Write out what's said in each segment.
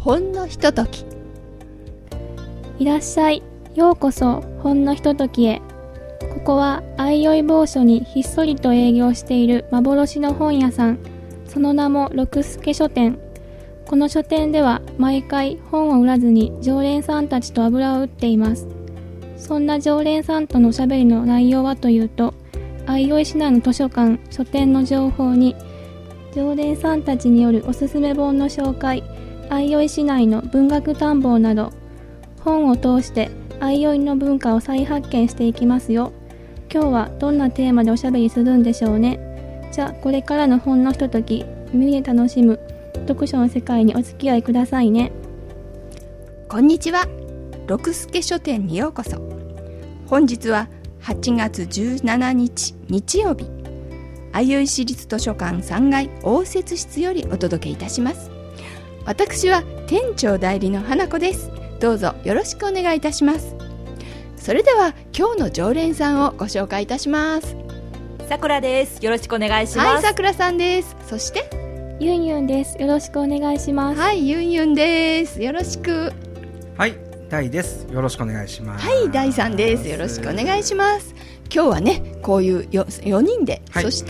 ほんのひととき。 いらっしゃい、ようこそほんのひとときへ。ここは相生某所にひっそりと営業している幻の本屋さん、その名も六助書店。この書店では毎回本を売らずに常連さんたちと油を売っています。そんな常連さんとのおしゃべりの内容はというと、相生市内の図書館、書店の情報に、常連さんたちによるおすすめ本の紹介、相生市内の文学探訪など、本を通して相生の文化を再発見していきますよ。今日はどんなテーマでおしゃべりするんでしょうね。じゃあこれからのほんのひととき、耳で楽しむ読書の世界にお付き合いくださいね。 こんにちは。六助書店にようこそ。本日は8月17日日曜日、相生市立図書館3階応接室よりお届けいたします。私は店長代理の花子です。どうぞよろしくお願いいたします。それでは今日の常連さんをご紹介いたします。 さくらです。よろしくお願いします。 はい、さくらさんです。そしてゆんゆんです。よろしくお願いします。 はい、ゆんゆんです。よろしく。 はい、大です。よろしくお願いします。 はい、大さんです。よろしくお願いします。今日はね、こういう4人で、 はい、 そして、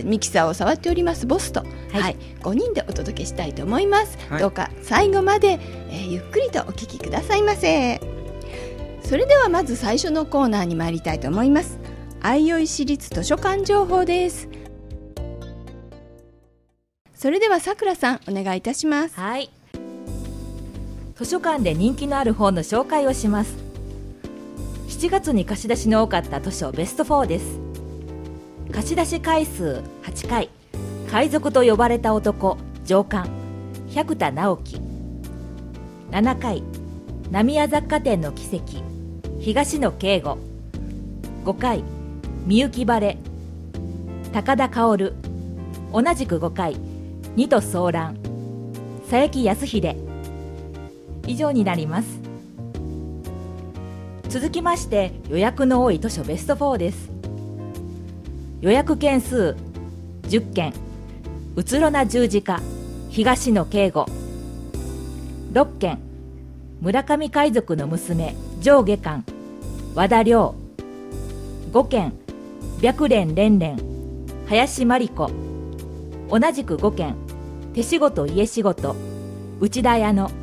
ミキサーを触っておりますボスと、5人でお届けしたいと思います。どうか最後まで、ゆっくりとお聞きくださいませ。それではまず最初のコーナーに参りたいと思います。相生市立図書館情報です。それではさくらさん、お願いいたします。 はい。図書館で人気のある本の紹介をします。7月に貸し出しの多かった図書ベスト4です。貸し出し回数8回、海賊と呼ばれた男上巻百田直樹。7回、浪屋雑貨店の奇跡東野圭吾。5回、みゆき晴れ高田薫。同じく5回、二都騒乱佐伯康秀。以上になります。続きまして予約の多い図書ベスト4です。予約件数10件、うつろな十字架東野圭吾。6件、村上海賊の娘上下巻和田亮。5件、白蓮蓮蓮林真理子。同じく5件、手仕事家仕事内田屋の。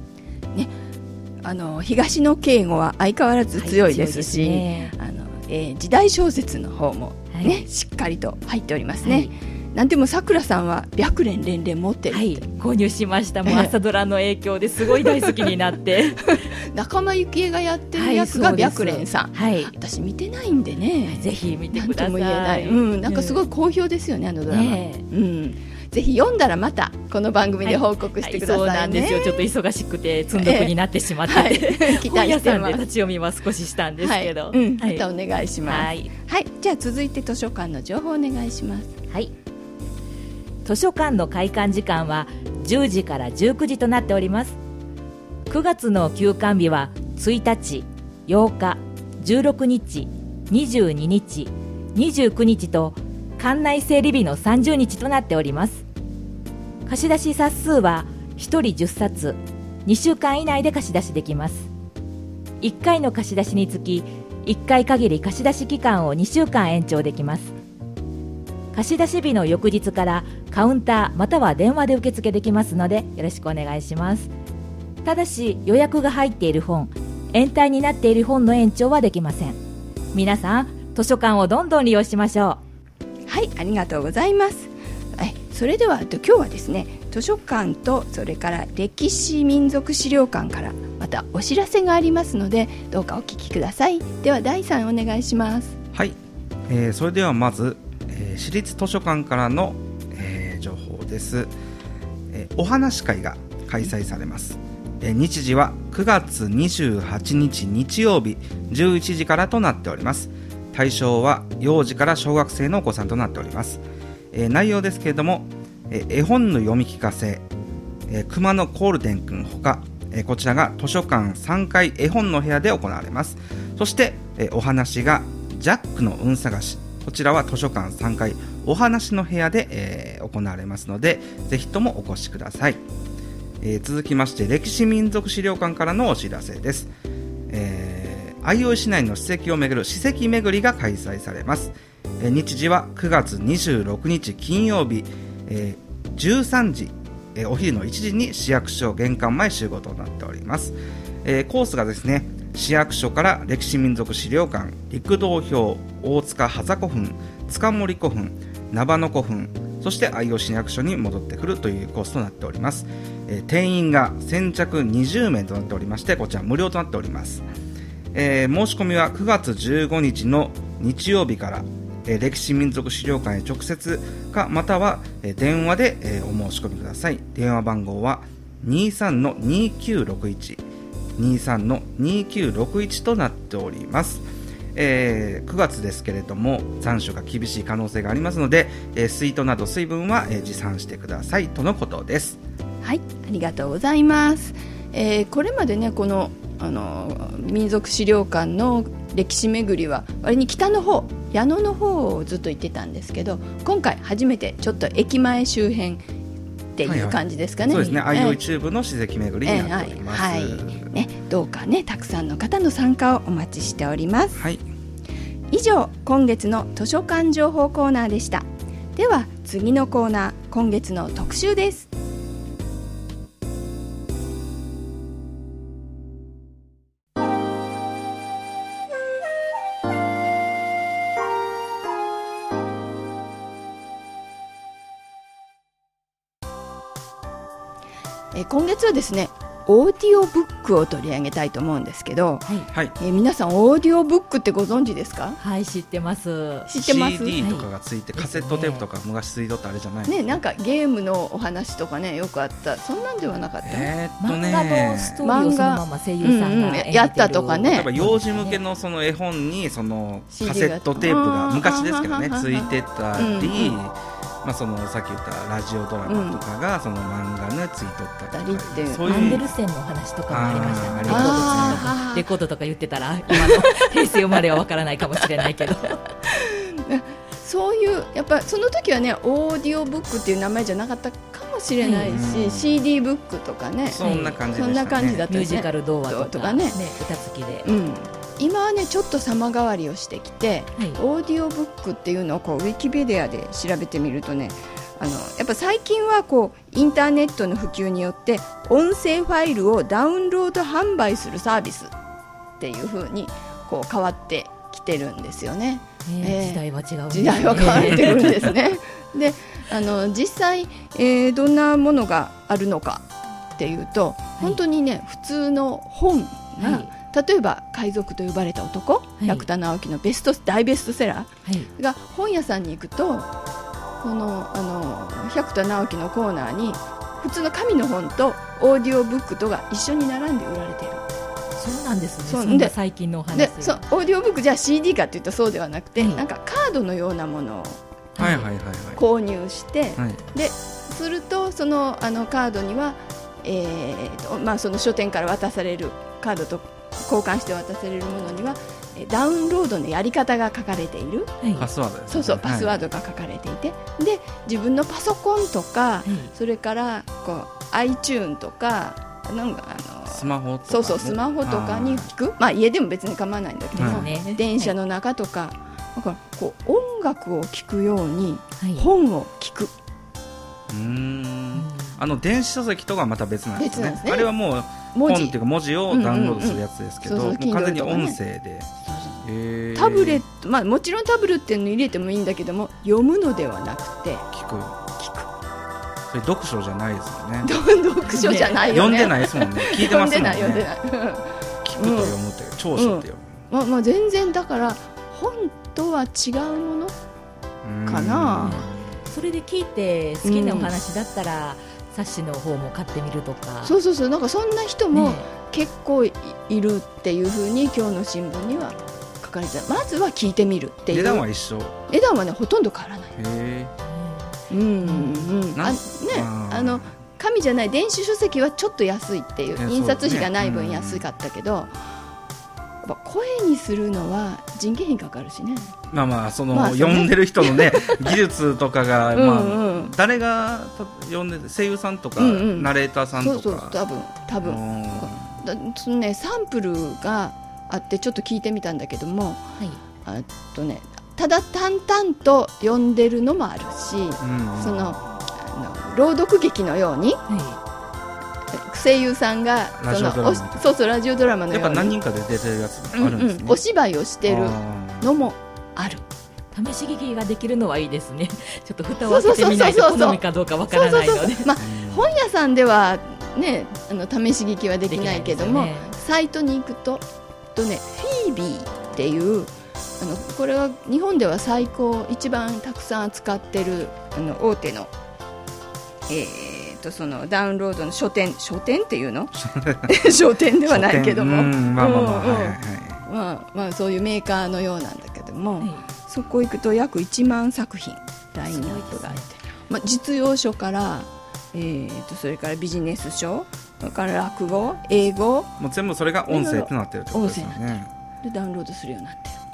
東野圭吾は相変わらず強いですし、時代小説の方も、しっかりと入っておりますね。なんでもさくらさんは白蓮蓮蓮持ってるって、 購入しました。もう朝ドラの影響ですごい大好きになって仲間由紀恵がやってるやつが白蓮さん、私見てないんでね、 ぜひ見てください。 なんとも言えない、なんかすごい好評ですよね、あのドラマ、ぜひ読んだらまたこの番組で報告してくださいね。 そうなんですよ。ちょっと忙しくて積んどくになってしまってて、本屋さんで立ち読みは少ししたんですけど、 またお願いします。じゃあ続いて図書館の情報お願いします。 図書館の開館時間は10時から19時となっております。9月の休館日は1日、8日、16日、22日、29日と館内整理日の30日となっております。貸し出し冊数は1人10冊、2週間以内で貸し出しできます。1回の貸し出しにつき1回限り貸し出し期間を2週間延長できます。貸し出し日の翌日からカウンターまたは電話で受付できますのでよろしくお願いします。ただし予約が入っている本、延滞になっている本の延長はできません。皆さん図書館をどんどん利用しましょう。はい、ありがとうございます。それでは今日はですね、図書館とそれから歴史民族資料館からまたお知らせがありますので、どうかお聞きください。では第3お願いします。 はい、それではまず、市立図書館からの、情報です。お話会が開催されます。日時は9月28日日曜日11時からとなっております。対象は幼児から小学生のお子さんとなっております。内容ですけれども、絵本の読み聞かせ、熊野コールデン君ほか、こちらが図書館3階絵本の部屋で行われます。そして、お話がジャックの運探し、こちらは図書館3階お話の部屋で、行われますので、ぜひともお越しください。 続きまして歴史民族資料館からのお知らせです。相生市内の史跡を巡る史跡巡りが開催されます。日時は9月26日金曜日、13時、お昼の1時に市役所玄関前集合となっております。コースがですね、市役所から歴史民族資料館、陸道標、大塚羽佐古墳、塚森古墳、名場の古墳、そして相生市役所に戻ってくるというコースとなっております。定員が先着20名となっておりまして、こちら無料となっております。申し込みは9月15日の日曜日から、歴史民族資料館へ直接かまたは、電話で、お申し込みください。電話番号は 23-2961 23-2961となっております。9月ですけれども残暑が厳しい可能性がありますので、水筒など水分は、持参してくださいとのことです。 はい、ありがとうございます。これまでね、この民族資料館の歴史巡りは割に北の方、矢野の方をずっと行ってたんですけど、今回初めてちょっと駅前周辺っていう感じですかね。 そうですね、相生中部の史跡巡りになっております。 ね、どうかね、たくさんの方の参加をお待ちしております。 はい、 以上、今月の図書館情報コーナーでした。では次のコーナー、今月の特集です。今月はですね、オーディオブックを取り上げたいと思うんですけど、 はい、 皆さんオーディオブックってご存知ですか？ はい、知ってます。 知ってます。 CD とかがついて、カセットテープとか昔水道ってあれじゃないね、なんかゲームのお話とかね、よくあった。そんなんではなかった、 漫画のストーリーをそのまま声優さんが演じてる、 やったとかね。 例えば幼児向けのその絵本にそのカセットテープが昔ですけどねついてたり、そのさっき言ったラジオドラマとかがその漫画ねついとったりっていう、 アンデルセンのお話とかもありましたね。レコードとか言ってたら今の平成生まれはわからないかもしれないけどそういうやっぱその時はね、オーディオブックっていう名前じゃなかったかもしれないし、CD ブックとかね、 そんな感じでしたね。 そんな感じだったね。 ミュージカル童話とかね、歌付きで、 今はねちょっと様変わりをしてきて、オーディオブックっていうのをこうウィキペディアで調べてみるとね、やっぱ最近はこうインターネットの普及によって音声ファイルをダウンロード販売するサービスっていう風にこう変わってきてるんですよね。 時代は違う、 時代は変わってくるんですね。で、実際、どんなものがあるのかっていうと、本当にね普通の本が、例えば海賊と呼ばれた男、百田直樹の大ベストセラーが本屋さんに行くと、この百田直樹のコーナーに普通の紙の本とオーディオブックとが一緒に並んで売られている。 そうなんですね。そんな最近のお話で、 オーディオブックじゃあ CD かというとそうではなくて、なんかカードのようなものを購入して、でするとそのカードには、その書店から渡されるカードと交換して渡されるものにはダウンロードのやり方が書かれている、 パスワードですね。 そうそう、パスワードが書かれていて、で自分のパソコンとか、それからこう iTune とかなんかスマホとか、 そうそう、スマホとかに聞く、家でも別に構わないんだけども、電車の中とか、だからこう音楽を聴くように本を聞く、 電子書籍とはまた別なんですね。あれはもう本っていうか文字をダウンロードするやつですけど、もう完全に音声で、 タブレット、もちろんタブレットに入れてもいいんだけども、読むのではなくて聞く。 それ読書じゃないですよね。 読書じゃないよね。 読んでないですもんね。聞いてますもんね。 読んでない。 聞くと読むって聴書って読む。 全然だから本とは違うものかな。 それで聞いて好きなお話だったら、冊子の方も買ってみるとか。 そう、なんかそんな人も結構いるっていう風に今日の新聞には書かれてた。まずは聞いてみるっていう。値段は一緒。 値段はねほとんど変わらない。紙じゃない電子書籍はちょっと安いっていう、印刷費がない分安かったけど、 声にするのは人件費かかるしね。 まあまあその、 まあそうね読んでる人のね技術とかが、まあうんうん、 誰が読んでる声優さんとか、 うんうん、 ナレーターさんとか、 そう多分そのね、サンプルがあってちょっと聞いてみたんだけども、 はい、 ね、ただ淡々と読んでるのもあるし、その朗読劇のように、声優さんがそうラジオドラマのようにやっぱ何人かで出てるやつもあるんですね、 お芝居をしてるのもある。 試し聞きができるのはいいですね。ちょっと蓋を開けてみないと好みかどうかわからないので、 本屋さんではね、試し聞きはできないけども、サイトに行くとね、フィービーっていうこれは日本では一番たくさん扱ってる大手のそのダウンロードの書店っていうの書店ではないけども、そういうメーカーのようなんだけども、そこ行くと約1万作品ラインナップがあって、実用書から、それからビジネス書、それから落語、英語、 もう全部それが音声となってるってことですよね。 でダウンロードするようになってる。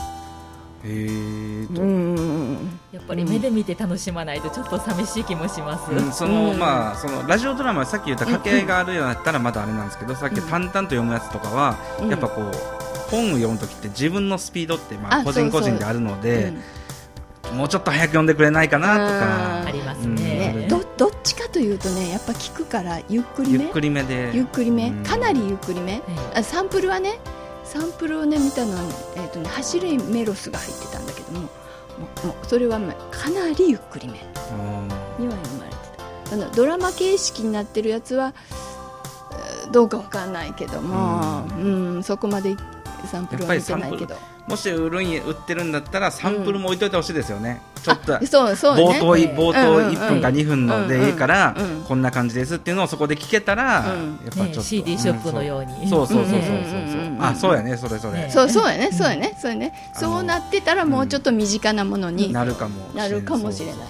やっぱり目で見て楽しまないとちょっと寂しい気もします。 そのラジオドラマはさっき言った掛け合いがあるようだったらまだあれなんですけど、さっき淡々と読むやつとかは、やっぱこう本を読むときって自分のスピードって個人個人であるので、もうちょっと早く読んでくれないかなとかありますね。 どっちかというとね、やっぱ聞くからゆっくりめ、かなりゆっくりめ。サンプルをね見たのは、走れメロスが入ってたんだけども、それはかなりゆっくりめには読まれてた。ドラマ形式になってるやつはどうかわかんないけども、そこまでサンプルは見てないけど、 もし売ってるんだったらサンプルも置いといてほしいですよね。ちょっとそうね、 冒頭1分か2分のでいいから、こんな感じですっていうのをそこで聞けたら、やっぱちょっと CD ショップのように、 そうそうやね、それそうやね、そうなってたらもうちょっと身近なものになるかもしれない。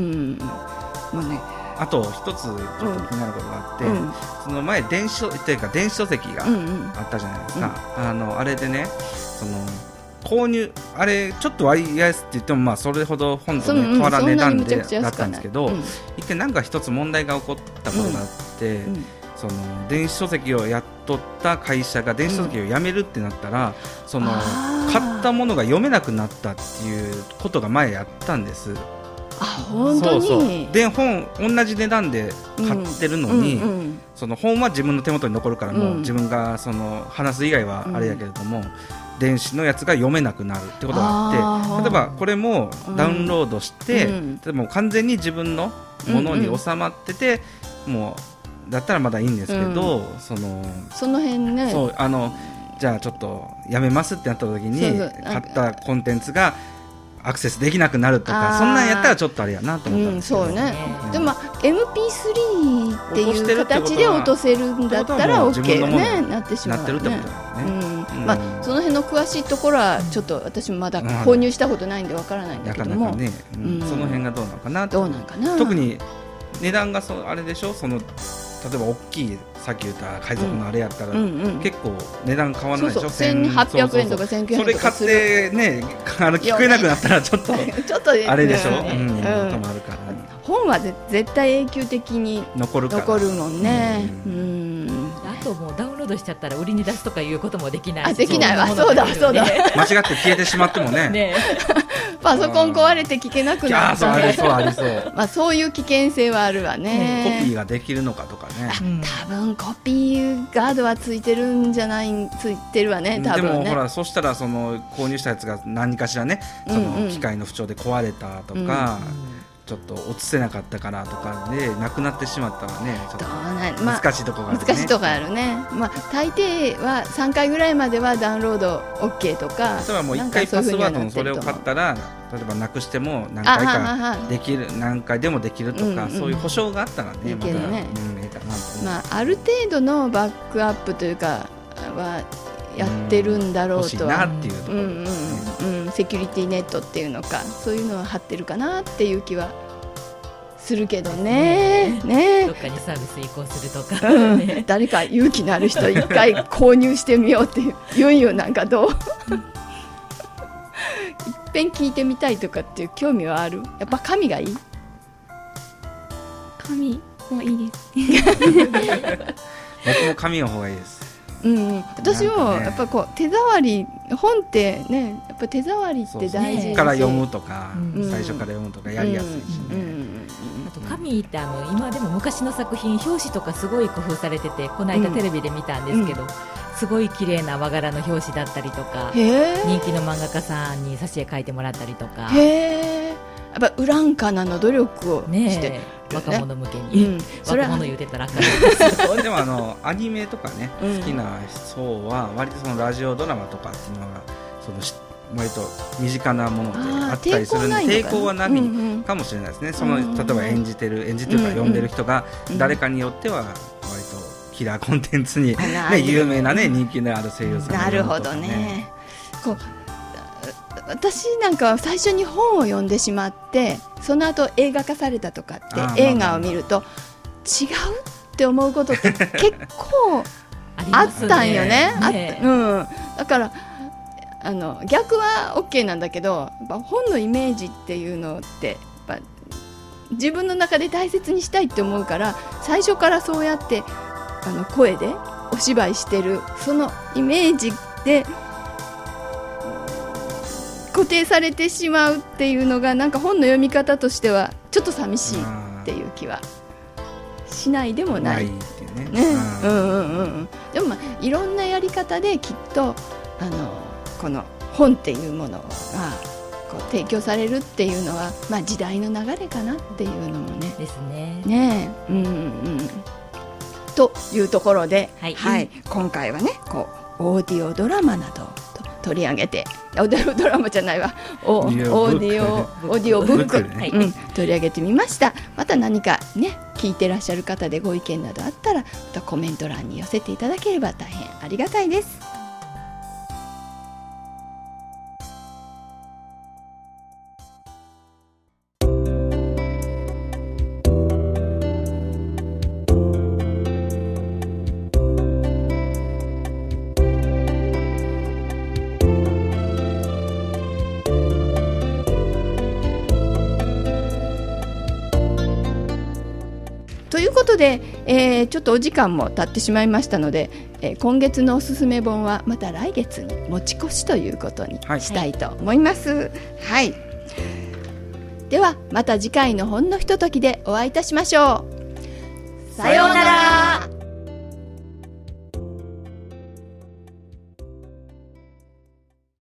あと一つちょっと気になることがあって、その前電子書籍があったじゃないですか。あれでね、その購入あれちょっと割安って言ってもそれほど本とね変わらん値段でだったんですけど、一見なんか一つ問題が起こったことがあって、その電子書籍をやっとった会社が電子書籍をやめるってなったら、その買ったものが読めなくなったっていうことが前やったんです。 本当にで本同じ値段で買ってるのに、その本は自分の手元に残るからもう自分がその話す以外はあれやけれども、電子のやつが読めなくなるってことがあって、例えばこれもダウンロードして、でも完全に自分のものに収まってて、もうだったらまだいいんですけど、その辺ね、 じゃあちょっとやめますってなった時に買ったコンテンツがアクセスできなくなるとか、そんなんやったらちょっとあれやなと思ったんですけど、 そうね。でも MP3 っていう形で落とせるんだったら OK よね、なってしまうね。なってるってことだよね。その辺の詳しいところはちょっと私もまだ購入したことないんでわからないんだけども、 その辺がどうなのかなと。特に値段があれでしょ、その例えば大きいさっき言った海賊のあれやったら、結構値段変わらないでしょ。 1800円とか1900円とかそれ買ってね、聞こえなくなったらちょっとあれでしょ。こともあるから、 本は絶対永久的に残るもんね。 あともうダウンロードしちゃったら売りに出すとかいうこともできないし、 できないわ。そうだ間違って消えてしまってもねパソコン壊れて聞けなくなったら、 ありそう。 そういう危険性はあるわね。 コピーができるのかとかね。 多分コピーガードはついてるんじゃない、ついてるわね、多分ね。 でもほら、そしたらその購入したやつが何かしらね、その機械の不調で壊れたとか、ちょっと落とせなかったからとかでなくなってしまったらね、ちょっと難しいところがあるね。 難しいところあるね。大抵は3回ぐらいまではダウンロード OK とか、 例えばもう1回パスワードのそれを買ったら、例えばなくしても何回かできる、何回でもできるとか、そういう保証があったらね、またいいかなと思う。 ある程度のバックアップというかはやってるんだろうとは、セキュリティネットっていうのか、そういうのは張ってるかなっていう気はするけどね。ねどっかにサービス移行するとか、ね、 誰か勇気のある人一回購入してみようって言うんよ。なんかどういっぺん聞いてみたいとかっていう興味はある？やっぱ紙がいい？ 紙もいいです僕も紙の方がいいです。 私もやっぱこう手触り、本ってね、やっぱ手触りって大事です。 から読むとか、最初から読むとかやりやすいしね。 あと紙って今でも昔の作品表紙とかすごい工夫されてて、この間テレビで見たんですけど、すごい綺麗な和柄の表紙だったりとか、人気の漫画家さんに挿絵描いてもらったりとか、 やっぱウランカナの努力をして、 若者向けに、若者言うてたらあかんですでもアニメとかね、好きな層は割とそのラジオドラマとかっていうのが割と身近なものであったりするので、抵抗はないかもしれないですね。その例えば演じてるか読んでる人が誰かによっては割とキラーコンテンツに、有名な、人気のある声優さんがいるとかね。なるほどね。 こう私なんかは最初に本を読んでしまって、その後映画化されたとかって映画を見ると違うって思うことって結構あったんよね。だから逆は OK なんだけど、やっぱ本のイメージっていうのってやっぱ自分の中で大切にしたいって思うから、最初からそうやって声でお芝居してるそのイメージで固定されてしまうっていうのが、なんか本の読み方としてはちょっと寂しいっていう気はしないでもない。でもいろんなやり方できっとこの本っていうものがこう提供されるっていうのは、時代の流れかなっていうのもね。 ですね。 というところで、今回はね、こうオーディオドラマなどを取り上げて、オーディオドラマじゃないわ、オーディオブック、取り上げてみました。また何かね、聞いてらっしゃる方でご意見などあったら、またコメント欄に寄せていただければ大変ありがたいです。ということで、ちょっとお時間も経ってしまいましたので、今月のおすすめ本はまた来月に持ち越しということにしたいと思います。ではまた次回のほんのひとときでお会いいたしましょう。さようなら。